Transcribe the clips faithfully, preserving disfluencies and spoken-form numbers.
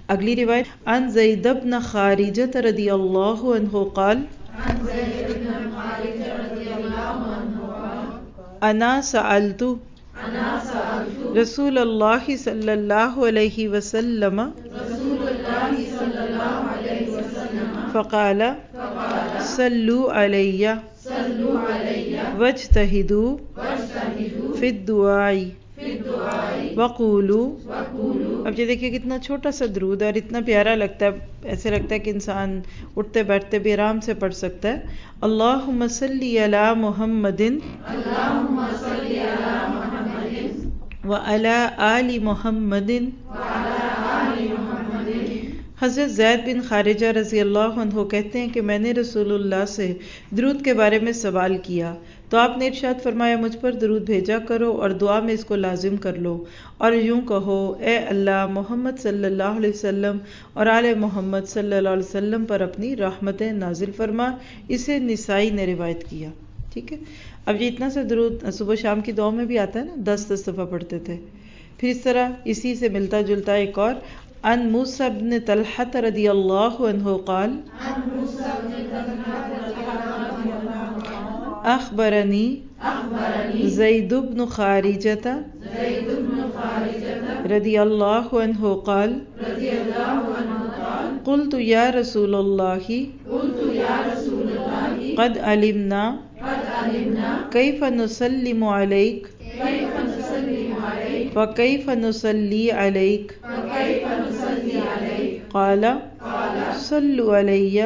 اگلی روایت عن زید بن خارجہ رضی اللہ عنہ قال انا سألت رسول اللہ صلی اللہ علیہ وسلم فقال صلوا علی واجتہدوا فی الدعاء وقولوا. اب یہ دیکھیے کتنا چھوٹا سا درود ہے اور اتنا پیارا لگتا ہے، ایسے لگتا ہے کہ انسان اٹھتے بیٹھتے بھی آرام سے پڑھ سکتا ہے. اللہم صلی علی محمد وعلی آل محمد. حضرت زید بن خارجہ رضی اللہ عنہ کہتے ہیں کہ میں نے رسول اللہ سے درود کے بارے میں سوال کیا تو آپ نے ارشاد فرمایا مجھ پر درود بھیجا کرو اور دعا میں اس کو لازم کر لو اور یوں کہو اے اللہ محمد صلی اللہ علیہ وسلم اور آل محمد صلی اللہ علیہ وسلم پر اپنی رحمتیں نازل فرما. اسے نسائی نے روایت کیا. ٹھیک ہے. اب یہ اتنا سا درود صبح شام کی دعا میں بھی آتا ہے نا، دس دس دفعہ پڑھتے تھے. پھر اس طرح اسی سے ملتا جلتا ایک اور عن موسیٰ بن طلحہ رضی اللہ عنہ قال اخبرنی زید بن خارجہ رضی اللہ عنہ قال قلت یا رسول اللہ قد علمنا کیف نسلم علیک فکیف نصلی علیک قال صلوا علی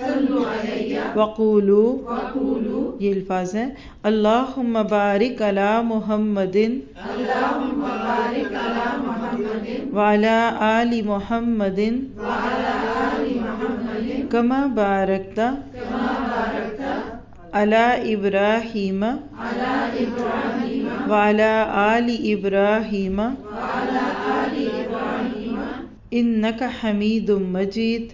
وقولوا. یہ الفاظ ہیں اللہم بارک علی محمد وعلی آل محمد کما بارکت علی ابراہیم وعلی آل ابراہیم انک حمید مجید.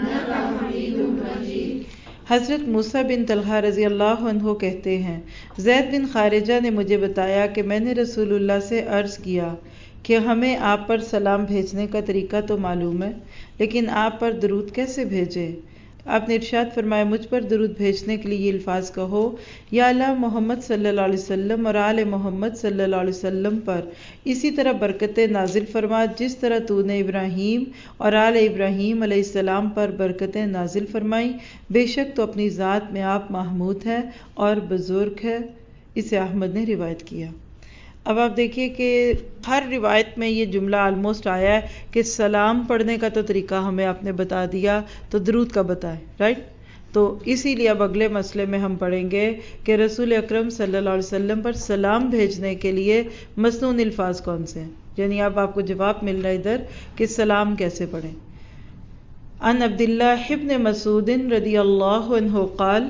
حضرت موسیٰ بن طلحہ رضی اللہ عنہ کہتے ہیں زید بن خارجہ نے مجھے بتایا کہ میں نے رسول اللہ سے عرض کیا کہ ہمیں آپ پر سلام بھیجنے کا طریقہ تو معلوم ہے لیکن آپ پر درود کیسے بھیجیں؟ آپ نے ارشاد فرمایا مجھ پر درود بھیجنے کے لیے یہ الفاظ کہو یا اللہ محمد صلی اللہ علیہ وسلم اور آل محمد صلی اللہ علیہ وسلم پر اسی طرح برکتیں نازل فرما جس طرح تو نے ابراہیم اور آل ابراہیم علیہ السلام پر برکتیں نازل فرمائیں. بے شک تو اپنی ذات میں آپ محمود ہے اور بزرگ ہے. اسے احمد نے روایت کیا. اب آپ دیکھیے کہ ہر روایت میں یہ جملہ آلموسٹ آیا ہے کہ سلام پڑھنے کا تو طریقہ ہمیں آپ نے بتا دیا تو درود کا بتائیں، رائٹ؟ تو اسی لیے اب اگلے مسئلے میں ہم پڑھیں گے کہ رسول اکرم صلی اللہ علیہ وسلم پر سلام بھیجنے کے لیے مسنون الفاظ کون سے ہیں، یعنی اب آپ کو جواب مل رہا ہے ادھر کہ سلام کیسے پڑھیں. عن عبداللہ ابن مسعود رضی اللہ عنہ قال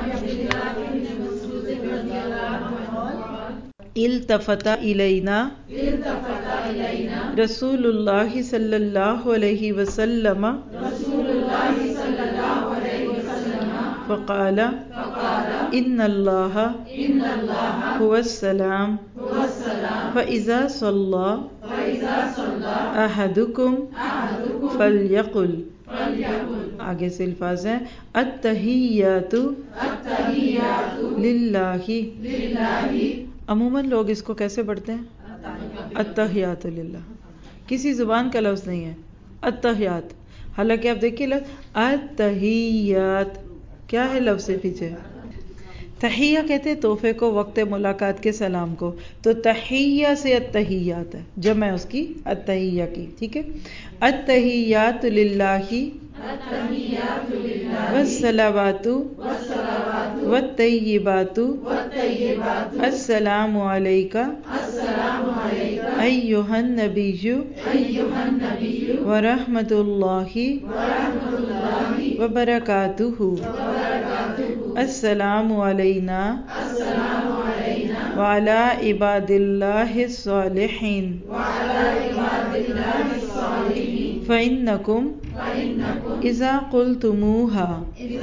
التفت الینا رسول اللہ صلی اللہ علیہ وسلم فقال ان اللہ هو السلام فاذا صلی احدکم فلیقل. آگے سے الفاظ ہیں التحیات للہ. عموماً لوگ اس کو کیسے پڑھتے ہیں؟ التحیات للہ. کسی زبان کا لفظ نہیں ہے التحیات. حالانکہ آپ دیکھیے لفظ التحیات کیا ہے لفظ سے پیچھے؟ تحیہ کہتے ہیں تحفے کو، وقت ملاقات کے سلام کو. تو تحیہ سے التحیات ہے، جمع اس کی التحیہ کی. ٹھیک ہے. التحیات للہ والصلوات والطیبات السلام علیک ایھا النبی ورحمۃ اللہ وبرکاتہ. السلام علینا وعلی عباد اللہ الصالحین فإنکم اذا قلتموها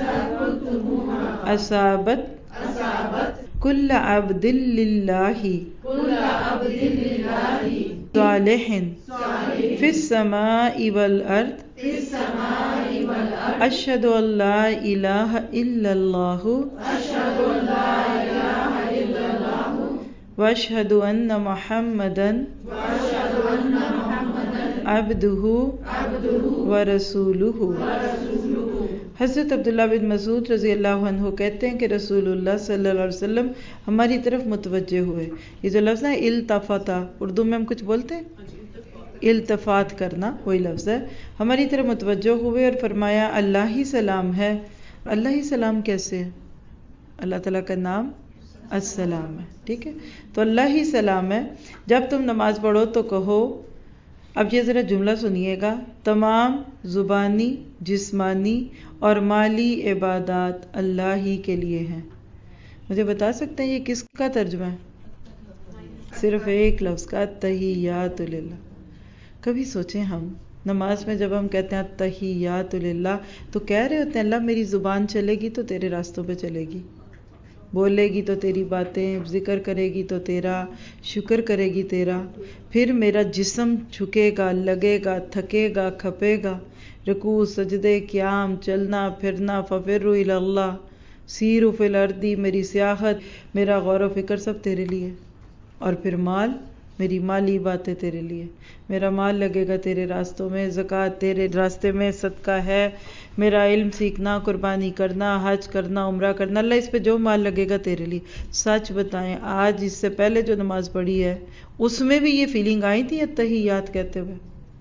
اصابت کل عبد للہ صالح فی فی السماء والارض اشہد ان لا الہ الا اللہ واشہد ان محمدا عبدہ ورسولہ۔ حضرت عبداللہ بن مسعود رضی اللہ عنہ کہتے ہیں کہ رسول اللہ صلی اللہ علیہ وسلم ہماری طرف متوجہ ہوئے۔ یہ جو لفظ ہے التفتا، اردو میں ہم کچھ بولتے ہیں التفات کرنا، وہی لفظ ہے۔ ہماری طرف متوجہ ہوئے اور فرمایا اللہ ہی سلام ہے۔ اللہ ہی سلام کیسے ہے؟ اللہ تعالیٰ کا نام السلام ہے، ٹھیک ہے، تو اللہ ہی سلام ہے۔ جب تم نماز پڑھو تو کہو، اب یہ ذرا جملہ سنیے گا، تمام زبانی، جسمانی اور مالی عبادات اللہ ہی کے لیے ہیں۔ مجھے بتا سکتے ہیں یہ کس کا ترجمہ ہے؟ صرف ایک لفظ کا، التحیات للہ۔ کبھی سوچیں ہم نماز میں جب ہم کہتے ہیں التحیات للہ تو کہہ رہے ہوتے ہیں اللہ میری زبان چلے گی تو تیرے راستوں پہ چلے گی، بولے گی تو تیری باتیں، ذکر کرے گی تو تیرا، شکر کرے گی تیرا، پھر میرا جسم جھکے گا، لگے گا، تھکے گا، کھپے گا، رکوع، سجدے، قیام، چلنا پھرنا، ففروا الی اللہ، سیروا فی الارض، میری سیاحت، میرا غور و فکر سب تیرے لیے، اور پھر مال، میری مالی باتیں تیرے لیے، میرا مال لگے گا تیرے راستوں میں، زکوٰۃ تیرے راستے میں، صدقہ ہے، میرا علم سیکھنا، قربانی کرنا، حج کرنا، عمرہ کرنا، اللہ اس پہ جو مال لگے گا تیرے لیے۔ سچ بتائیں آج اس سے پہلے جو نماز پڑھی ہے اس میں بھی یہ فیلنگ آئی تھی التحیات کہتے ہوئے؟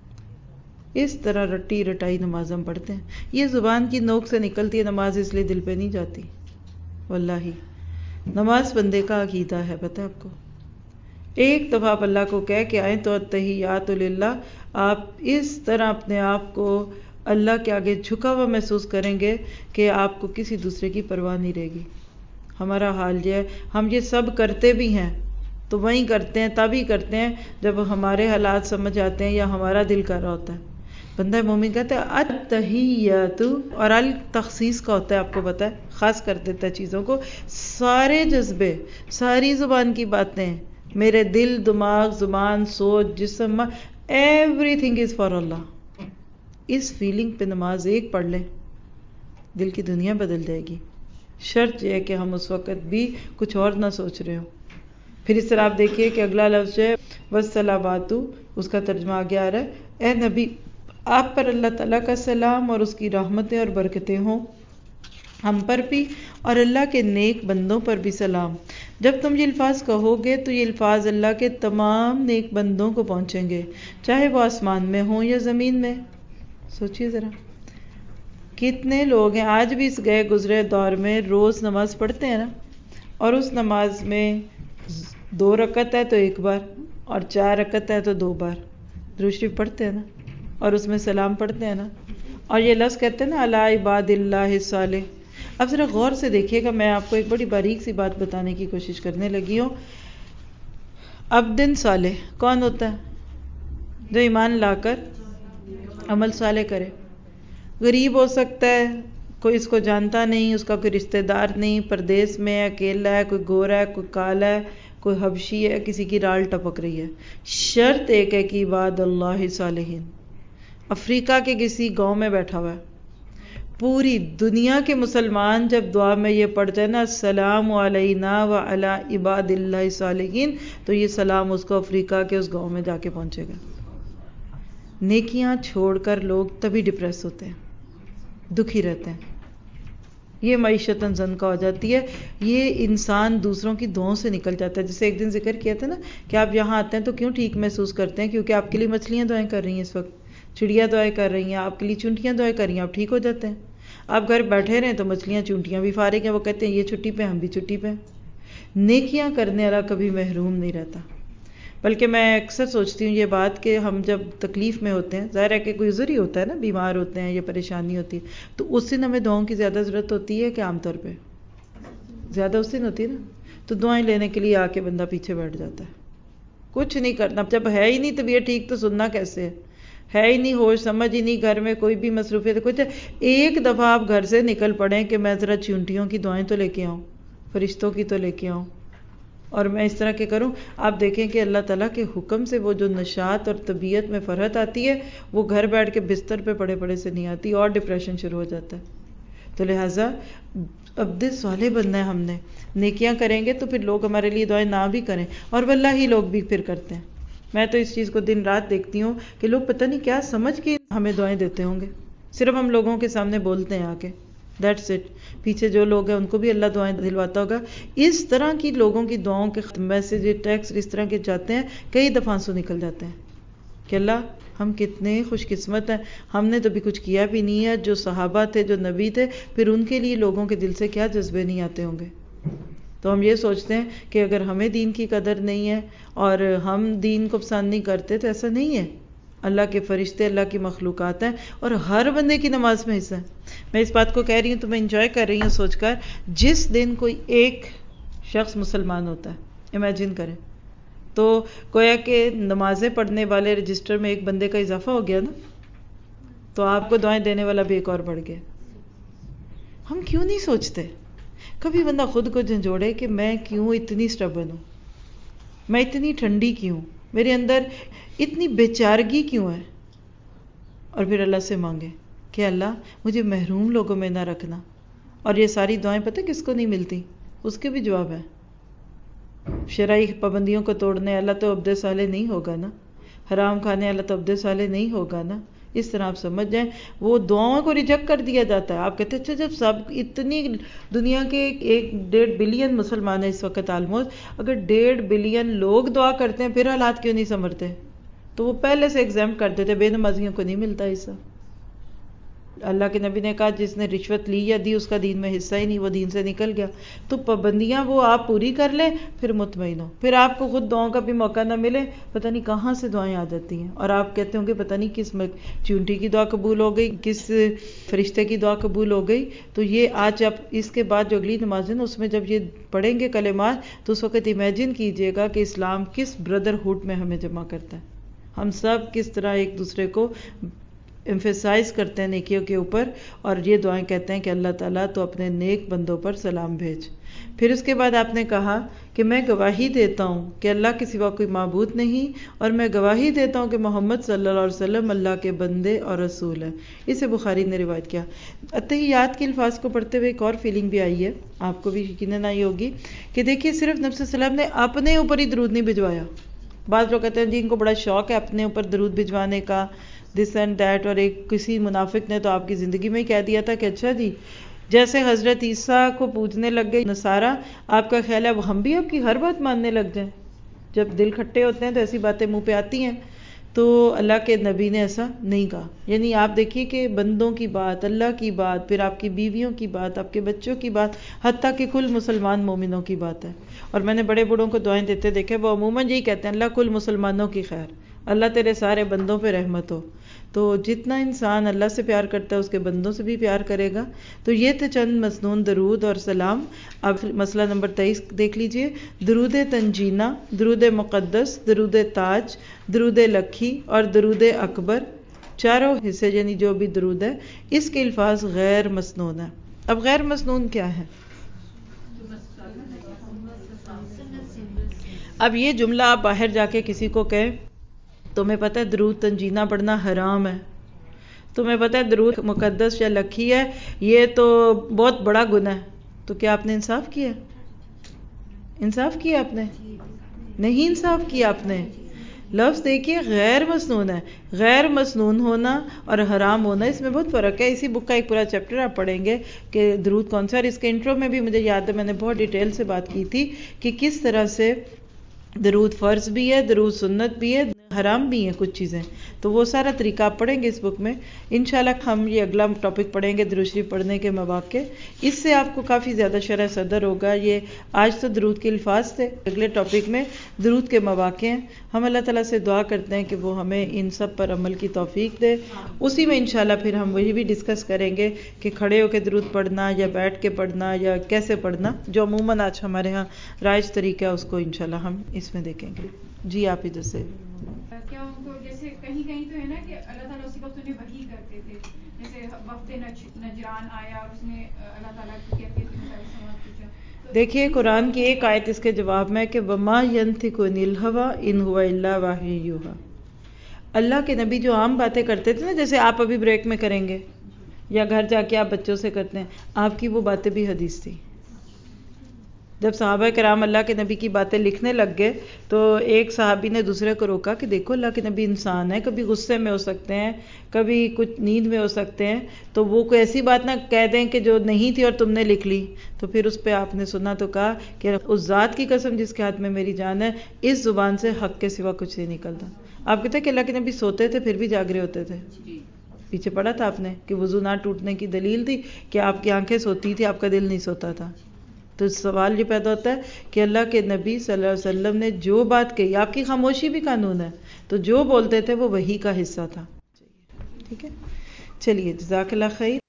اس طرح رٹی رٹائی نماز ہم پڑھتے ہیں، یہ زبان کی نوک سے نکلتی ہے نماز، اس لیے دل پہ نہیں جاتی۔ واللہ نماز بندے کا عقیدہ ہے، پتہ ہے آپ کو؟ ایک دفعہ آپ اللہ کو کہہ کے آئیں تو التحیات للہ، آپ اس طرح اپنے آپ کو اللہ کے آگے جھکا ہوا محسوس کریں گے کہ آپ کو کسی دوسرے کی پرواہ نہیں رہے گی۔ ہمارا حال یہ ہے، ہم یہ سب کرتے بھی ہیں تو وہیں کرتے ہیں، تب ہی کرتے ہیں جب ہمارے حالات سمجھ آتے ہیں یا ہمارا دل کر رہا ہوتا ہے۔ بندہ مومن کہتا ہے التحیات، اور التخصیص کا ہوتا ہے، آپ کو پتہ ہے، خاص کر دیتا ہے چیزوں کو، سارے جذبے، ساری زبان کی باتیں، میرے دل، دماغ، زبان، سوچ، جسم، everything is for Allah. اس فیلنگ پہ نماز ایک پڑھ لیں، دل کی دنیا بدل جائے گی۔ شرط یہ ہے کہ ہم اس وقت بھی کچھ اور نہ سوچ رہے ہوں۔ پھر اس طرح آپ دیکھیے کہ اگلا لفظ ہے والصلوات، اس کا ترجمہ آگے آ رہا ہے، اے نبی آپ پر اللہ تعالیٰ کا سلام اور اس کی رحمتیں اور برکتیں ہوں، ہم پر بھی اور اللہ کے نیک بندوں پر بھی سلام۔ جب تم یہ الفاظ کہو گے تو یہ الفاظ اللہ کے تمام نیک بندوں کو پہنچیں گے، چاہے وہ آسمان میں ہوں یا زمین میں۔ سوچیے ذرا کتنے لوگ ہیں آج بھی اس گئے گزرے دور میں روز نماز پڑھتے ہیں نا، اور اس نماز میں دو رکعت ہے تو ایک بار، اور چار رکعت ہے تو دو بار درود شریف پڑھتے ہیں نا، اور اس میں سلام پڑھتے ہیں نا، اور یہ لفظ کہتے ہیں نا علی عباد اللہ الصالح۔ اب ذرا غور سے دیکھیے گا، میں آپ کو ایک بڑی باریک سی بات بتانے کی کوشش کرنے لگی ہوں۔ عبد صالح کون ہوتا ہے؟ جو ایمان لا کر عمل صالح کرے۔ غریب ہو سکتا ہے، کوئی اس کو جانتا نہیں، اس کا کوئی رشتہ دار نہیں، پردیس میں ہے، اکیلا ہے، کوئی گورا ہے، کوئی کالا ہے، کوئی حبشی ہے، کسی کی رال ٹپک رہی ہے۔ شرط ایک ہے کہ عباد اللہ صالحین۔ افریقہ کے کسی گاؤں میں بیٹھا ہوا ہے، پوری دنیا کے مسلمان جب دعا میں یہ پڑھتے ہیں نا السلام علینا وعلی عباد اللہ صالحین، تو یہ سلام اس کو افریقہ کے اس گاؤں میں جا کے پہنچے گا۔ نیکیاں چھوڑ کر لوگ تبھی ڈپریس ہوتے ہیں، دکھی رہتے ہیں، یہ معیشتاً زنکا ہو جاتی ہے، یہ انسان دوسروں کی دعاؤں سے نکل جاتا ہے۔ جیسے ایک دن ذکر کیا تھا نا کہ آپ یہاں آتے ہیں تو کیوں ٹھیک محسوس کرتے ہیں؟ کیونکہ آپ کے لیے مچھلیاں دعائیں کر رہی ہیں، اس وقت چڑیا دعائیں کر رہی ہیں، آپ کے لیے چونٹیاں دعائیں کر رہی ہیں، آپ ٹھیک ہو جاتے ہیں۔ آپ گھر بیٹھے رہیں تو مچھلیاں چونٹیاں بھی فارغ ہیں، وہ کہتے ہیں یہ چھٹی پہ، ہم بھی چھٹی پہ۔ نیکیاں کرنے والا کبھی محروم نہیں رہتا۔ بلکہ میں اکثر سوچتی ہوں یہ بات کہ ہم جب تکلیف میں ہوتے ہیں، ظاہر ہے کہ کوئی عذر ہی ہوتا ہے نا، بیمار ہوتے ہیں یا پریشانی ہوتی ہے، تو اس دن ہمیں دعاؤں کی زیادہ ضرورت ہوتی ہے کہ عام طور پہ زیادہ اس دن ہوتی ہے نا، تو دعائیں لینے کے لیے آ کے بندہ پیچھے بیٹھ جاتا ہے، کچھ نہیں کرنا۔ جب ہے ہی نہیں طبیعت ٹھیک تو سننا کیسے ہے؟ ہے ہی نہیں ہوش سمجھ ہی نہیں، گھر میں کوئی بھی مصروفیت کچھ، ایک دفعہ آپ گھر سے نکل پڑیں کہ میں ذرا چونٹیوں کی دعائیں تو لے کے آؤں، فرشتوں کی تو لے کے آؤں، اور میں اس طرح کے کروں. آپ دیکھیں کہ اللہ تعالیٰ کے حکم سے وہ جو نشاط اور طبیعت میں فرحت آتی ہے وہ گھر بیٹھ کے بستر پہ پڑے پڑے سے نہیں آتی، اور ڈپریشن شروع ہو جاتا ہے. تو لہٰذا عبد صالح بننا ہے ہم نے. نیکیاں کریں گے تو پھر لوگ ہمارے لیے دعائیں نہ بھی کریں، اور واللہ ہی لوگ بھی پھر کرتے ہیں. میں تو اس چیز کو دن رات دیکھتی ہوں کہ لوگ پتہ نہیں کیا سمجھ کے ہمیں دعائیں دیتے ہوں گے، صرف ہم لوگوں کے سامنے بولتے ہیں آ کے، دیٹس اٹ. پیچھے جو لوگ ہیں ان کو بھی اللہ دعائیں دلواتا ہوگا. اس طرح کی لوگوں کی دعاؤں کے میسج ٹیکسٹ اس طرح کے جاتے ہیں، کئی دفعہ آنسو نکل جاتے ہیں کہ اللہ ہم کتنے خوش قسمت ہیں، ہم نے تو بھی کچھ کیا بھی نہیں ہے. جو صحابہ تھے، جو نبی تھے، پھر ان کے لیے لوگوں کے دل سے کیا جذبے نہیں آتے ہوں گے. تو ہم یہ سوچتے ہیں کہ اگر ہمیں دین کی قدر نہیں ہے اور ہم دین کو پسند نہیں کرتے تو ایسا نہیں ہے. اللہ کے فرشتے، اللہ کی مخلوقات ہیں، اور ہر بندے کی نماز میں حصہ ہے. میں اس بات کو کہہ رہی ہوں تو میں انجوائے کر رہی ہوں سوچ کر، جس دن کوئی ایک شخص مسلمان ہوتا ہے، امیجن کریں، تو گویا کہ نمازیں پڑھنے والے رجسٹر میں ایک بندے کا اضافہ ہو گیا نا. تو آپ کو دعائیں دینے والا بھی ایک اور بڑھ گیا. ہم کیوں نہیں سوچتے؟ کبھی بندہ خود کو جھنجھوڑے کہ میں کیوں اتنی سٹبن ہوں، میں اتنی ٹھنڈی کیوں، میرے اندر اتنی بیچارگی کیوں ہے، اور پھر اللہ سے مانگے کہ اللہ مجھے محروم لوگوں میں نہ رکھنا. اور یہ ساری دعائیں پتہ کس کو نہیں ملتی؟ اس کے بھی جواب ہے. شرعی پابندیوں کو توڑنے اللہ تو عبد صالح نہیں ہوگا نا، حرام کھانے اللہ تو عبد صالح نہیں ہوگا نا. اس طرح آپ سمجھ جائیں وہ دعاؤں کو ریجیکٹ کر دیا جاتا ہے. آپ کہتے ہیں اچھا جب سب اتنی دنیا کے ایک ڈیڑھ بلین مسلمان ہیں اس وقت آلموسٹ، اگر ڈیڑھ بلین لوگ دعا کرتے ہیں پھر حالات کیوں نہیں سنورتے؟ تو وہ پہلے سے ایگزامپٹ کر دیتے، بے نمازیوں کو نہیں ملتا حصہ. اللہ کے نبی نے کہا جس نے رشوت لی یا دی اس کا دین میں حصہ ہی نہیں، وہ دین سے نکل گیا. تو پابندیاں وہ آپ پوری کر لیں پھر مطمئن ہو، پھر آپ کو خود دعاؤں کا بھی موقع نہ ملے، پتہ نہیں کہاں سے دعائیں آ جاتی ہیں. اور آپ کہتے ہوں گے پتہ نہیں کس چونٹی کی دعا قبول ہو گئی، کس فرشتے کی دعا قبول ہو گئی. تو یہ آج آپ اس کے بعد جو اگلی نماز ہے نا اس میں جب یہ پڑھیں گے کلمات تو اس وقت امیجن کیجئے گا کہ اسلام کس بردرہڈ میں ہمیں جمع کرتا ہے. ہم سب کس طرح ایک دوسرے کو ایمفیسائز کرتے ہیں نیکیوں کے اوپر، اور یہ دعائیں کہتے ہیں کہ اللہ تعالیٰ تو اپنے نیک بندوں پر سلام بھیج. پھر اس کے بعد آپ نے کہا کہ میں گواہی دیتا ہوں کہ اللہ کے سوا کوئی معبود نہیں، اور میں گواہی دیتا ہوں کہ محمد صلی اللہ علیہ وسلم اللہ کے بندے اور رسول ہیں. اسے بخاری نے روایت کیا. اتحیات کے الفاظ کو پڑھتے ہوئے ایک اور فیلنگ بھی آئی ہے، آپ کو بھی یقیناً آئی ہوگی، کہ دیکھیے صرف نبی صلی اللہ علیہ وسلم نے اپنے اوپر ہی درود نہیں بھجوایا. بعض لوگ کہتے ہیں جی ان کو بڑا شوق ہے اپنے اوپر درود بھجوانے کا، دس اینڈ دیٹ، اور ایک کسی منافق نے تو آپ کی زندگی میں ہی کہہ دیا تھا کہ اچھا جی جیسے حضرت عیسیٰ کو پوجنے لگ گئے نصارہ، آپ کا خیال ہے اب ہم بھی آپ کی ہر بات ماننے لگ جائیں؟ جب دل کھٹے ہوتے ہیں تو ایسی باتیں منہ پہ آتی ہیں. تو اللہ کے نبی نے ایسا نہیں کہا. یعنی آپ دیکھیے کہ بندوں کی بات، اللہ کی بات، پھر آپ کی بیویوں کی بات، آپ کے بچوں کی بات، حتیٰ کہ کل مسلمان مومنوں کی بات ہے. اور میں نے بڑے بوڑھوں کو دعائیں دیتے دیکھے، وہ عموماً یہی کہتے ہیں اللہ کل مسلمانوں کی خیر، اللہ تیرے سارے بندوں پہ رحمت ہو. تو جتنا انسان اللہ سے پیار کرتا ہے اس کے بندوں سے بھی پیار کرے گا. تو یہ تھے چند مسنون درود اور سلام. اب مسئلہ نمبر تیئیس دیکھ لیجئے. درود تنجینہ، درود مقدس، درود تاج، درود لکھی اور درود اکبر، چاروں حصے یعنی جو بھی درود ہے اس کے الفاظ غیر مسنون ہیں. اب غیر مسنون کیا ہے؟ اب یہ جملہ آپ باہر جا کے کسی کو کہیں تمہیں پتہ ہے درود تنجینہ پڑھنا حرام ہے، تمہیں پتہ ہے درود مقدس یا لکھی ہے یہ تو بہت بڑا گناہ ہے، تو کیا آپ نے انصاف کیا؟ انصاف کیا آپ نے؟ نہیں انصاف کیا آپ نے. لفظ دیکھیے غیر مسنون ہے. غیر مسنون ہونا اور حرام ہونا اس میں بہت فرق ہے. اسی بک کا ایک پورا چیپٹر آپ پڑھیں گے کہ درود کون سا، اور اس کے انٹرو میں بھی مجھے یاد ہے میں نے بہت ڈیٹیل سے بات کی تھی کہ کس طرح سے درود فرض بھی ہے، درود سنت بھی ہے، حرام بھی ہیں کچھ چیزیں. تو وہ سارا طریقہ آپ پڑھیں گے اس بک میں انشاءاللہ. ہم یہ اگلا ٹاپک پڑھیں گے درود شریف پڑھنے کے مواقع. اس سے آپ کو کافی زیادہ شرح صدر ہوگا. یہ آج تو درود کے الفاظ تھے، اگلے ٹاپک میں درود کے مواقع ہیں. ہم اللہ تعالیٰ سے دعا کرتے ہیں کہ وہ ہمیں ان سب پر عمل کی توفیق دے. اسی میں انشاءاللہ پھر ہم وہی بھی ڈسکس کریں گے کہ کھڑے ہو کے درود پڑھنا یا بیٹھ کے پڑھنا یا کیسے پڑھنا، جو عموماً آج ہمارے ہاں رائج طریقہ ہے اس کو انشاءاللہ ہم اس میں دیکھیں گے. جی آپ ادھر سے. کیا ان کو جیسے کہیں کہیں تو ہے نا کہ اللہ تعالیٰ اسی وقت انہیں وحی کر کرتے تھے. جیسے وفد نجران آیا اور اس نے اللہ تعالیٰ کی کیفیت کے مطابق سوال پوچھا. دیکھیے قرآن کی ایک آیت اس کے جواب میں کہ وما ينطق عن الهوى ان هو الا وحی یوحی. اللہ کے نبی جو عام باتیں کرتے تھے نا، جیسے آپ ابھی بریک میں کریں گے یا گھر جا کے آپ بچوں سے کرتے ہیں، آپ کی وہ باتیں بھی حدیث تھی. جب صحابہ کرام اللہ کے نبی کی باتیں لکھنے لگ گئے تو ایک صحابی نے دوسرے کو روکا کہ دیکھو اللہ کے نبی انسان ہے، کبھی غصے میں ہو سکتے ہیں، کبھی کچھ نیند میں ہو سکتے ہیں، تو وہ کوئی ایسی بات نہ کہہ دیں کہ جو نہیں تھی اور تم نے لکھ لی. تو پھر اس پہ آپ نے سنا تو کہا کہ اس ذات کی قسم جس کے ہاتھ میں میری جان ہے، اس زبان سے حق کے سوا کچھ نہیں نکلتا. آپ کہتے ہیں کہ اللہ کے نبی سوتے تھے پھر بھی جاگ رہے ہوتے تھے. پیچھے پڑھا تھا آپ نے کہ وضو نہ ٹوٹنے کی دلیل تھی کہ آپ کی آنکھیں سوتی تھی، آپ کا دل نہیں سوتا تھا. تو سوال یہ پیدا ہوتا ہے کہ اللہ کے نبی صلی اللہ علیہ وسلم نے جو بات کہی، آپ کی خاموشی بھی قانون ہے، تو جو بولتے تھے وہ وحی کا حصہ تھا. ٹھیک ہے، چلیے جزاک اللہ خیر.